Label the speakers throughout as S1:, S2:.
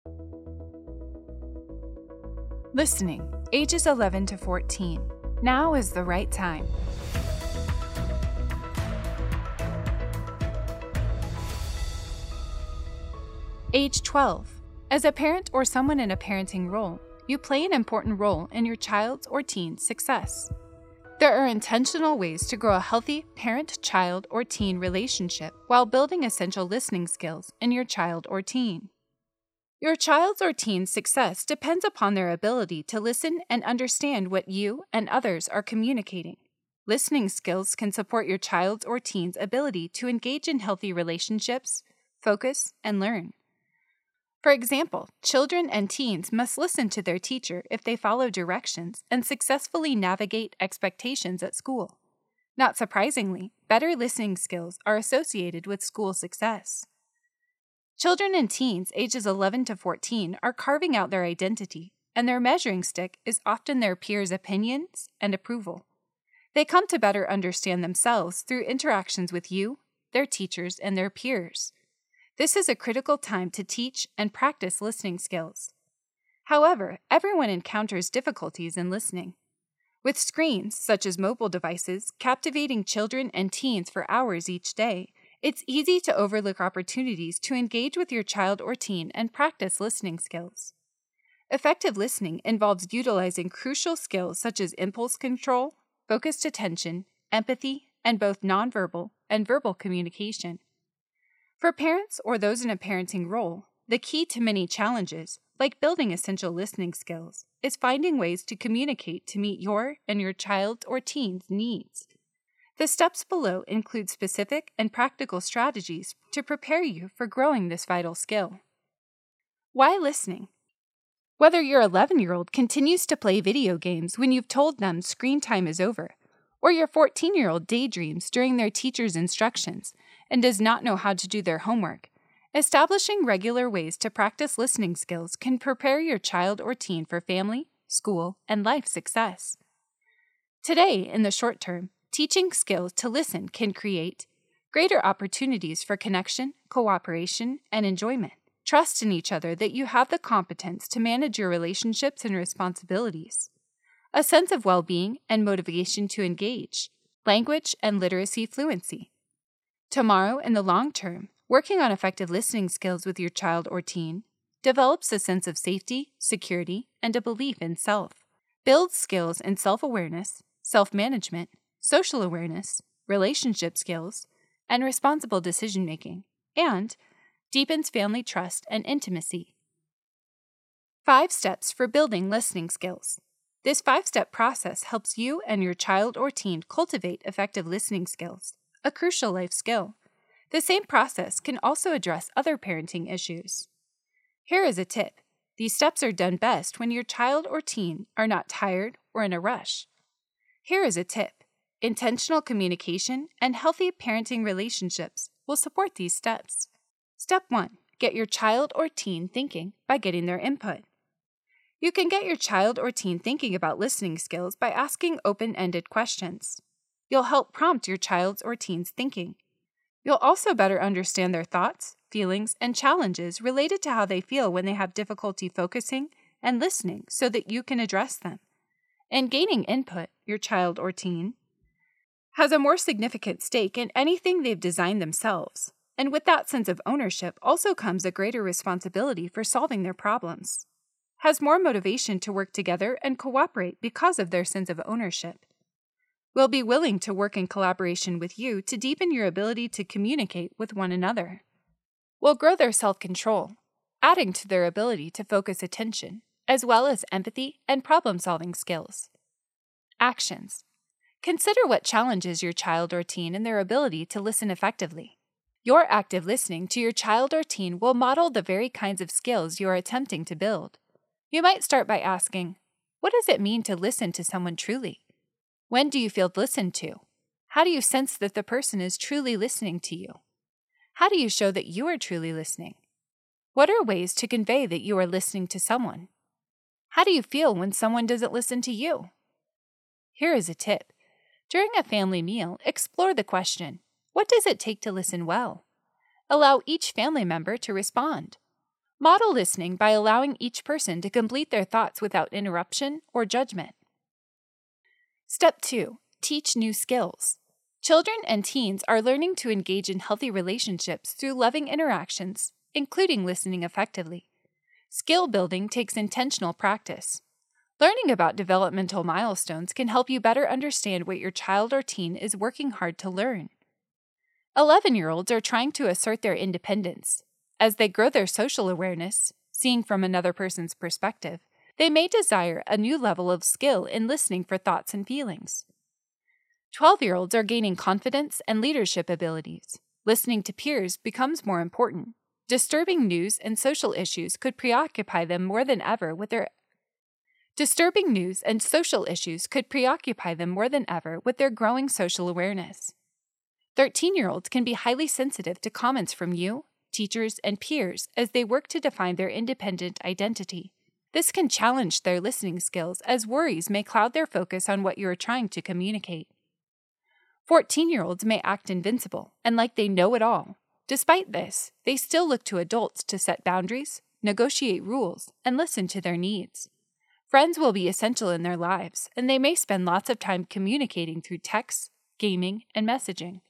S1: Listening, ages 11 to 14. Now is the right time. Age 12. As a parent or someone in a parenting role, you play an important role in your child's or teen's success. There are intentional ways to grow a healthy parent-child or teen relationship while building essential listening skills in your child or teen. Your child's or teen's success depends upon their ability to listen and understand what you and others are communicating. Listening skills can support your child's or teen's ability to engage in healthy relationships, focus, and learn. For example, children and teens must listen to their teacher if they follow directions and successfully navigate expectations at school. Not surprisingly, better listening skills are associated with school success. Children and teens ages 11 to 14 are carving out their identity, and their measuring stick is often their peers' opinions and approval. They come to better understand themselves through interactions with you, their teachers, and their peers. This is a critical time to teach and practice listening skills. However, everyone encounters difficulties in listening. With screens, such as mobile devices, captivating children and teens for hours each day, it's easy to overlook opportunities to engage with your child or teen and practice listening skills. Effective listening involves utilizing crucial skills such as impulse control, focused attention, empathy, and both nonverbal and verbal communication. For parents or those in a parenting role, the key to many challenges, like building essential listening skills, is finding ways to communicate to meet your and your child's or teen's needs. The steps below include specific and practical strategies to prepare you for growing this vital skill. Why listening? Whether your 11-year-old continues to play video games when you've told them screen time is over, or your 14-year-old daydreams during their teacher's instructions and does not know how to do their homework, establishing regular ways to practice listening skills can prepare your child or teen for family, school, and life success. Today, in the short term, teaching skills to listen can create greater opportunities for connection, cooperation, and enjoyment. Trust in each other that you have the competence to manage your relationships and responsibilities. A sense of well-being and motivation to engage. Language and literacy fluency. Tomorrow, in the long term, working on effective listening skills with your child or teen develops a sense of safety, security, and a belief in self. Builds skills in self-awareness, self-management, social awareness, relationship skills, and responsible decision-making, and deepens family trust and intimacy. 5 steps for building listening skills. This 5-step process helps you and your child or teen cultivate effective listening skills, a crucial life skill. The same process can also address other parenting issues. Here is a tip. These steps are done best when your child or teen are not tired or in a rush. Here is a tip. Intentional communication and healthy parenting relationships will support these steps. Step 1. Get your child or teen thinking by getting their input. You can get your child or teen thinking about listening skills by asking open-ended questions. You'll help prompt your child's or teen's thinking. You'll also better understand their thoughts, feelings, and challenges related to how they feel when they have difficulty focusing and listening so that you can address them. In gaining input, your child or teen has a more significant stake in anything they've designed themselves, and with that sense of ownership also comes a greater responsibility for solving their problems. Has more motivation to work together and cooperate because of their sense of ownership. Will be willing to work in collaboration with you to deepen your ability to communicate with one another. Will grow their self-control, adding to their ability to focus attention, as well as empathy and problem-solving skills. Actions. Consider what challenges your child or teen in their ability to listen effectively. Your active listening to your child or teen will model the very kinds of skills you are attempting to build. You might start by asking, what does it mean to listen to someone truly? When do you feel listened to? How do you sense that the person is truly listening to you? How do you show that you are truly listening? What are ways to convey that you are listening to someone? How do you feel when someone doesn't listen to you? Here is a tip. During a family meal, explore the question, what does it take to listen well? Allow each family member to respond. Model listening by allowing each person to complete their thoughts without interruption or judgment. Step 2. Teach new skills. Children and teens are learning to engage in healthy relationships through loving interactions, including listening effectively. Skill building takes intentional practice. Learning about developmental milestones can help you better understand what your child or teen is working hard to learn. 11-year-olds are trying to assert their independence. As they grow their social awareness, seeing from another person's perspective, they may desire a new level of skill in listening for thoughts and feelings. 12-year-olds are gaining confidence and leadership abilities. Listening to peers becomes more important. Disturbing news and social issues could preoccupy them more than ever with their growing social awareness. 13-year-olds can be highly sensitive to comments from you, teachers, and peers as they work to define their independent identity. This can challenge their listening skills as worries may cloud their focus on what you are trying to communicate. 14-year-olds may act invincible and like they know it all. Despite this, they still look to adults to set boundaries, negotiate rules, and listen to their needs. Friends will be essential in their lives, and they may spend lots of time communicating through texts, gaming, and messaging.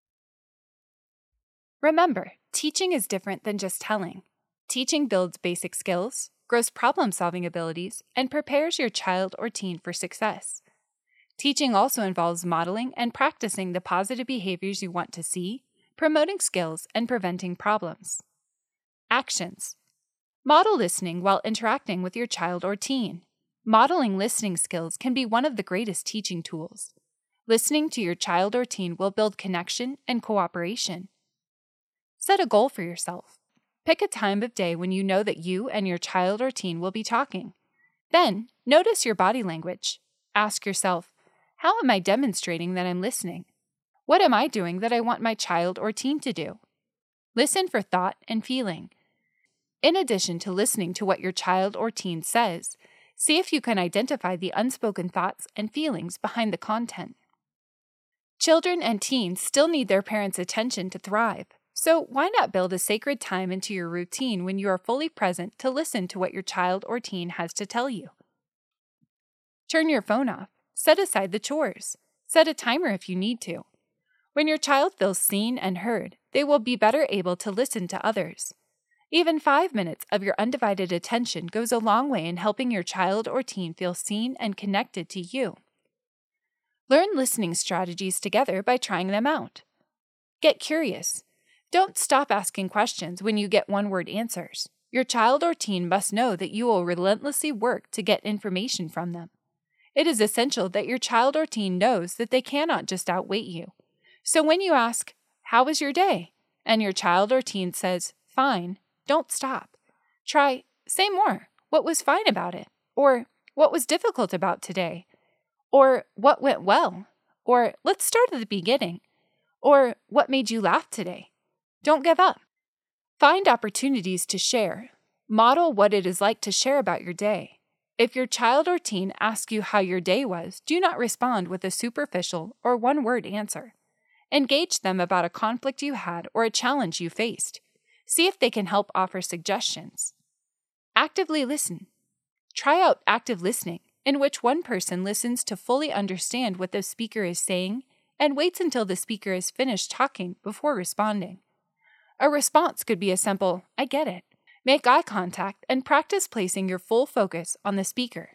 S1: Remember, teaching is different than just telling. Teaching builds basic skills, grows problem-solving abilities, and prepares your child or teen for success. Teaching also involves modeling and practicing the positive behaviors you want to see, promoting skills, and preventing problems. Actions. Model listening while interacting with your child or teen. Modeling listening skills can be one of the greatest teaching tools. Listening to your child or teen will build connection and cooperation. Set a goal for yourself. Pick a time of day when you know that you and your child or teen will be talking. Then, notice your body language. Ask yourself, how am I demonstrating that I'm listening? What am I doing that I want my child or teen to do? Listen for thought and feeling. In addition to listening to what your child or teen says, see if you can identify the unspoken thoughts and feelings behind the content. Children and teens still need their parents' attention to thrive, so why not build a sacred time into your routine when you are fully present to listen to what your child or teen has to tell you? Turn your phone off. Set aside the chores. Set a timer if you need to. When your child feels seen and heard, they will be better able to listen to others. Even 5 minutes of your undivided attention goes a long way in helping your child or teen feel seen and connected to you. Learn listening strategies together by trying them out. Get curious. Don't stop asking questions when you get one-word answers. Your child or teen must know that you will relentlessly work to get information from them. It is essential that your child or teen knows that they cannot just outwait you. So when you ask, "How was your day?" and your child or teen says, "Fine," don't stop. Try, "Say more. What was fine about it?" Or, "What was difficult about today?" Or, "What went well?" Or, "Let's start at the beginning." Or, "What made you laugh today?" Don't give up. Find opportunities to share. Model what it is like to share about your day. If your child or teen asks you how your day was, do not respond with a superficial or one-word answer. Engage them about a conflict you had or a challenge you faced. See if they can help offer suggestions. Actively listen. Try out active listening, in which one person listens to fully understand what the speaker is saying and waits until the speaker is finished talking before responding. A response could be a simple, "I get it." Make eye contact and practice placing your full focus on the speaker.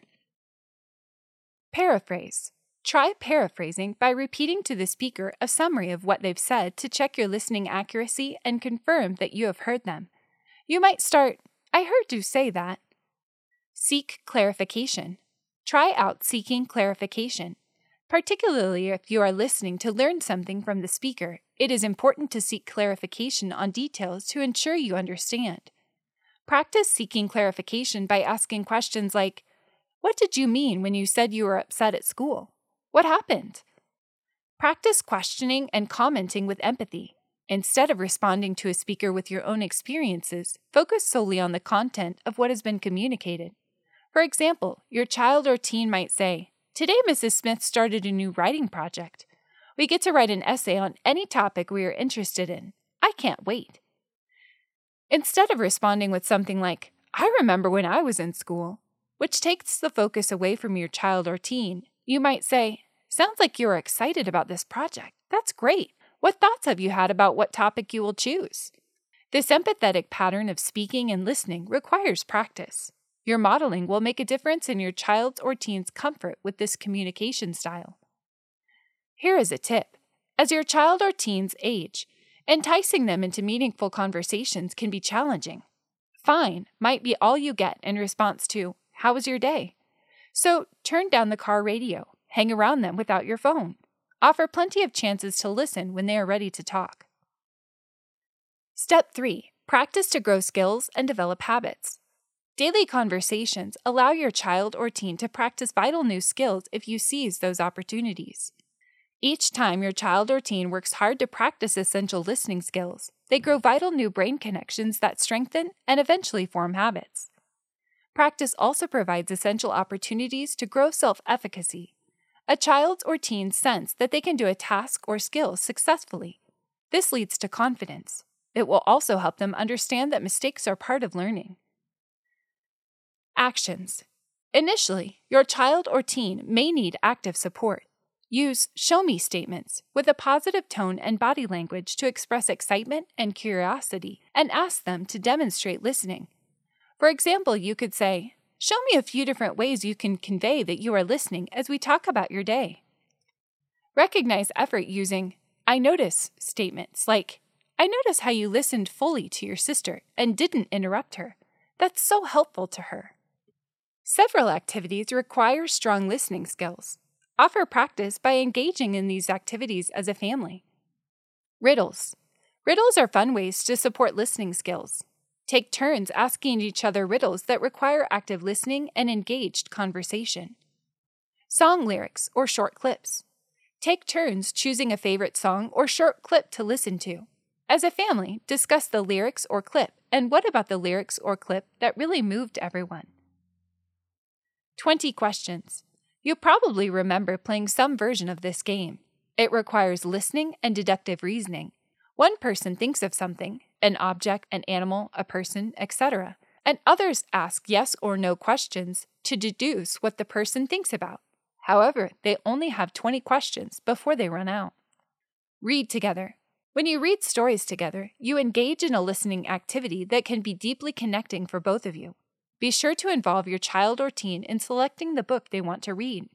S1: Paraphrase. Try paraphrasing by repeating to the speaker a summary of what they've said to check your listening accuracy and confirm that you have heard them. You might start, "I heard you say that." Seek clarification. Try out seeking clarification. Particularly if you are listening to learn something from the speaker, it is important to seek clarification on details to ensure you understand. Practice seeking clarification by asking questions like, "What did you mean when you said you were upset at school? What happened?" Practice questioning and commenting with empathy. Instead of responding to a speaker with your own experiences, focus solely on the content of what has been communicated. For example, your child or teen might say, "Today Mrs. Smith started a new writing project. We get to write an essay on any topic we are interested in. I can't wait." Instead of responding with something like, "I remember when I was in school," which takes the focus away from your child or teen, you might say, "Sounds like you are excited about this project. That's great. What thoughts have you had about what topic you will choose?" This empathetic pattern of speaking and listening requires practice. Your modeling will make a difference in your child's or teen's comfort with this communication style. Here is a tip. As your child or teen's age, enticing them into meaningful conversations can be challenging. "Fine" might be all you get in response to, "How was your day?" So turn down the car radio, hang around them without your phone. Offer plenty of chances to listen when they are ready to talk. Step 3. Practice to grow skills and develop habits. Daily conversations allow your child or teen to practice vital new skills if you seize those opportunities. Each time your child or teen works hard to practice essential listening skills, they grow vital new brain connections that strengthen and eventually form habits. Practice also provides essential opportunities to grow self-efficacy. A child's or teen's sense that they can do a task or skill successfully. This leads to confidence. It will also help them understand that mistakes are part of learning. Actions. Initially, your child or teen may need active support. Use "show me" statements with a positive tone and body language to express excitement and curiosity and ask them to demonstrate listening. For example, you could say, "Show me a few different ways you can convey that you are listening as we talk about your day." Recognize effort using "I notice" statements like, "I notice how you listened fully to your sister and didn't interrupt her. That's so helpful to her." Several activities require strong listening skills. Offer practice by engaging in these activities as a family. Riddles. Riddles are fun ways to support listening skills. Take turns asking each other riddles that require active listening and engaged conversation. Song lyrics or short clips. Take turns choosing a favorite song or short clip to listen to. As a family, discuss the lyrics or clip and what about the lyrics or clip that really moved everyone. 20 questions. You probably remember playing some version of this game. It requires listening and deductive reasoning. One person thinks of something, an object, an animal, a person, etc., and others ask yes or no questions to deduce what the person thinks about. However, they only have 20 questions before they run out. Read together. When you read stories together, you engage in a listening activity that can be deeply connecting for both of you. Be sure to involve your child or teen in selecting the book they want to read.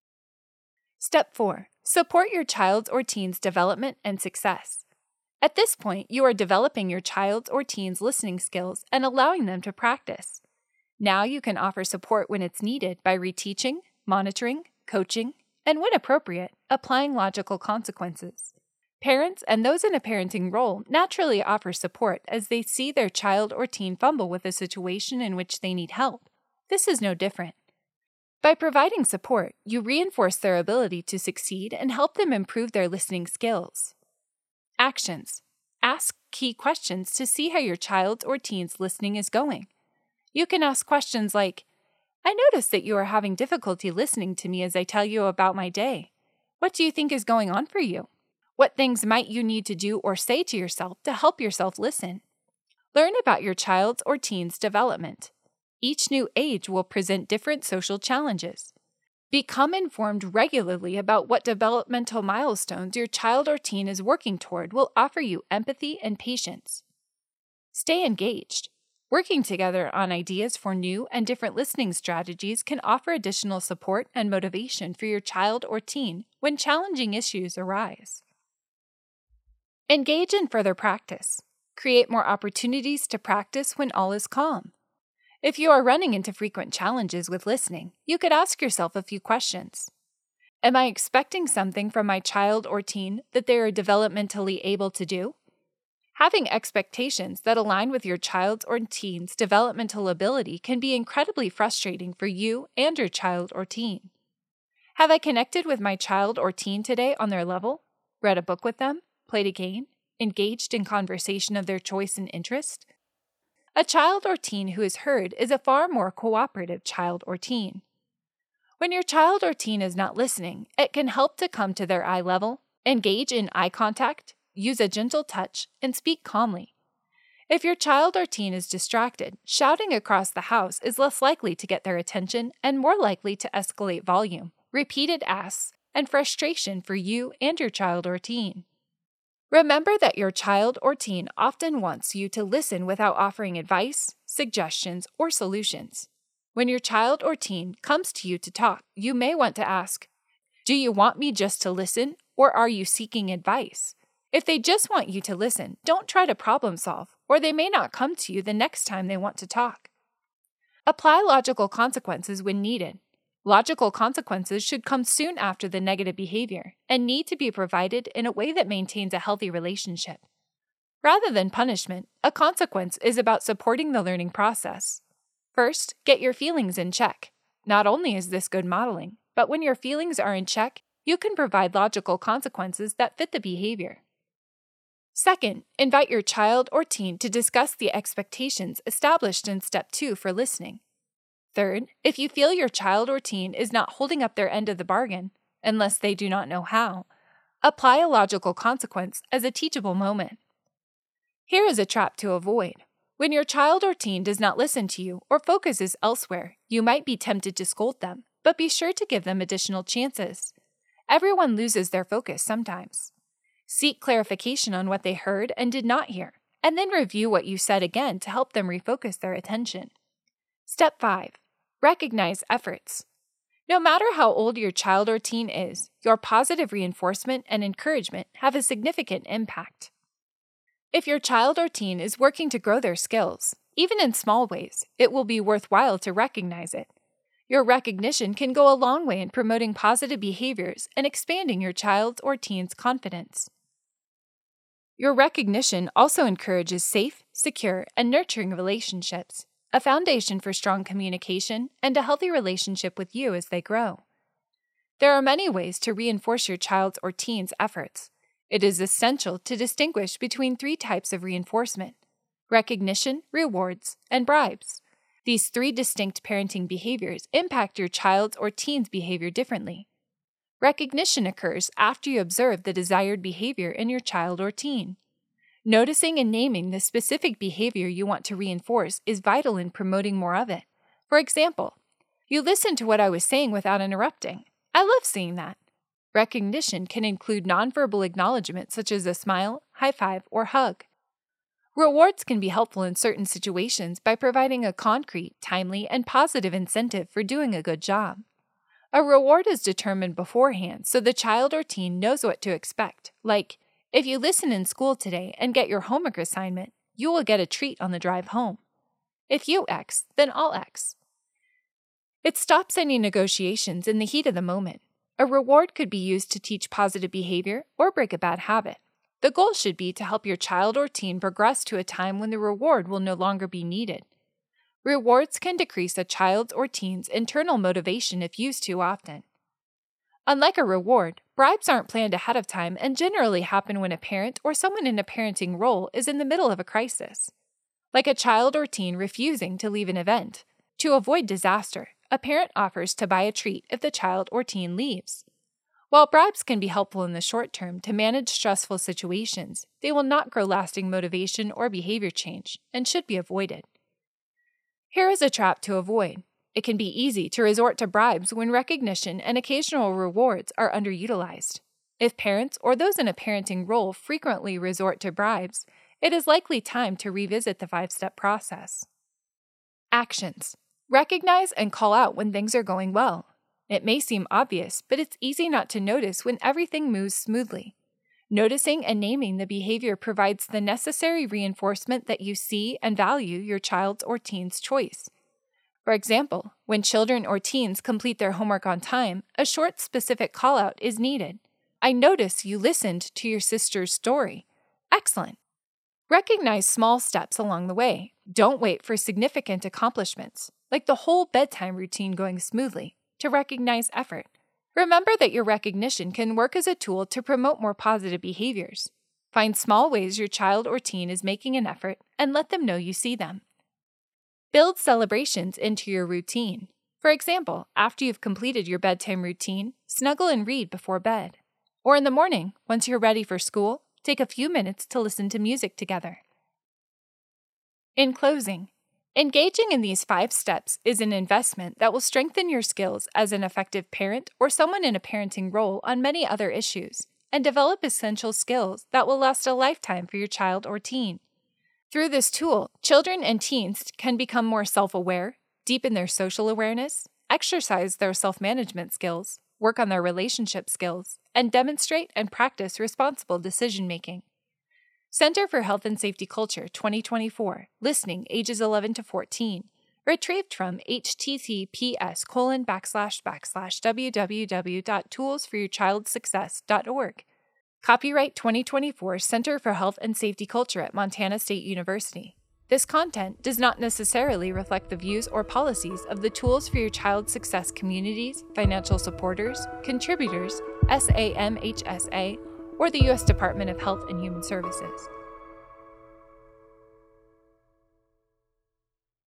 S1: Step 4. Support your child's or teen's development and success. At this point, you are developing your child's or teen's listening skills and allowing them to practice. Now you can offer support when it's needed by reteaching, monitoring, coaching, and when appropriate, applying logical consequences. Parents and those in a parenting role naturally offer support as they see their child or teen fumble with a situation in which they need help. This is no different. By providing support, you reinforce their ability to succeed and help them improve their listening skills. Actions. Ask key questions to see how your child's or teen's listening is going. You can ask questions like, "I notice that you are having difficulty listening to me as I tell you about my day. What do you think is going on for you? What things might you need to do or say to yourself to help yourself listen?" Learn about your child's or teen's development. Each new age will present different social challenges. Become informed regularly about what developmental milestones your child or teen is working toward will offer you empathy and patience. Stay engaged. Working together on ideas for new and different listening strategies can offer additional support and motivation for your child or teen when challenging issues arise. Engage in further practice. Create more opportunities to practice when all is calm. If you are running into frequent challenges with listening, you could ask yourself a few questions. Am I expecting something from my child or teen that they are developmentally able to do? Having expectations that align with your child's or teen's developmental ability can be incredibly frustrating for you and your child or teen. Have I connected with my child or teen today on their level? Read a book with them? Played a game? Engaged in conversation of their choice and interest? A child or teen who is heard is a far more cooperative child or teen. When your child or teen is not listening, it can help to come to their eye level, engage in eye contact, use a gentle touch, and speak calmly. If your child or teen is distracted, shouting across the house is less likely to get their attention and more likely to escalate volume, repeated asks, and frustration for you and your child or teen. Remember that your child or teen often wants you to listen without offering advice, suggestions, or solutions. When your child or teen comes to you to talk, you may want to ask, "Do you want me just to listen, or are you seeking advice?" If they just want you to listen, don't try to problem solve, or they may not come to you the next time they want to talk. Apply logical consequences when needed. Logical consequences should come soon after the negative behavior and need to be provided in a way that maintains a healthy relationship. Rather than punishment, a consequence is about supporting the learning process. First, get your feelings in check. Not only is this good modeling, but when your feelings are in check, you can provide logical consequences that fit the behavior. Second, invite your child or teen to discuss the expectations established in Step 2 for listening. Third, if you feel your child or teen is not holding up their end of the bargain, unless they do not know how, apply a logical consequence as a teachable moment. Here is a trap to avoid. When your child or teen does not listen to you or focuses elsewhere, you might be tempted to scold them, but be sure to give them additional chances. Everyone loses their focus sometimes. Seek clarification on what they heard and did not hear, and then review what you said again to help them refocus their attention. Step 5. Recognize efforts. No matter how old your child or teen is, your positive reinforcement and encouragement have a significant impact. If your child or teen is working to grow their skills, even in small ways, it will be worthwhile to recognize it. Your recognition can go a long way in promoting positive behaviors and expanding your child's or teen's confidence. Your recognition also encourages safe, secure, and nurturing relationships, a foundation for strong communication and a healthy relationship with you as they grow. There are many ways to reinforce your child's or teen's efforts. It is essential to distinguish between 3 types of reinforcement: recognition, rewards, and bribes. These 3 distinct parenting behaviors impact your child's or teen's behavior differently. Recognition occurs after you observe the desired behavior in your child or teen. Noticing and naming the specific behavior you want to reinforce is vital in promoting more of it. For example, you listened to what I was saying without interrupting. I love seeing that. Recognition can include nonverbal acknowledgement such as a smile, high five, or hug. Rewards can be helpful in certain situations by providing a concrete, timely, and positive incentive for doing a good job. A reward is determined beforehand so the child or teen knows what to expect, like, if you listen in school today and get your homework assignment, you will get a treat on the drive home. If you X, then I'll X. It stops any negotiations in the heat of the moment. A reward could be used to teach positive behavior or break a bad habit. The goal should be to help your child or teen progress to a time when the reward will no longer be needed. Rewards can decrease a child's or teen's internal motivation if used too often. Unlike a reward, bribes aren't planned ahead of time and generally happen when a parent or someone in a parenting role is in the middle of a crisis. Like a child or teen refusing to leave an event. To avoid disaster, a parent offers to buy a treat if the child or teen leaves. While bribes can be helpful in the short term to manage stressful situations, they will not grow lasting motivation or behavior change and should be avoided. Here is a trap to avoid. It can be easy to resort to bribes when recognition and occasional rewards are underutilized. If parents or those in a parenting role frequently resort to bribes, it is likely time to revisit the 5-step process. Actions. Recognize and call out when things are going well. It may seem obvious, but it's easy not to notice when everything moves smoothly. Noticing and naming the behavior provides the necessary reinforcement that you see and value your child's or teen's choice. For example, when children or teens complete their homework on time, a short specific call-out is needed. I notice you listened to your sister's story. Excellent. Recognize small steps along the way. Don't wait for significant accomplishments, like the whole bedtime routine going smoothly, to recognize effort. Remember that your recognition can work as a tool to promote more positive behaviors. Find small ways your child or teen is making an effort and let them know you see them. Build celebrations into your routine. For example, after you've completed your bedtime routine, snuggle and read before bed. Or in the morning, once you're ready for school, take a few minutes to listen to music together. In closing, engaging in these 5 steps is an investment that will strengthen your skills as an effective parent or someone in a parenting role on many other issues, and develop essential skills that will last a lifetime for your child or teen. Through this tool, children and teens can become more self-aware, deepen their social awareness, exercise their self-management skills, work on their relationship skills, and demonstrate and practice responsible decision-making. Center for Health and Safety Culture 2024, listening ages 11 to 14, retrieved from https://www.toolsforyourchildsuccess.org. Copyright 2024 Center for Health and Safety Culture at Montana State University. This content does not necessarily reflect the views or policies of the Tools for Your Child Success communities, financial supporters, contributors, SAMHSA, or the U.S. Department of Health and Human Services.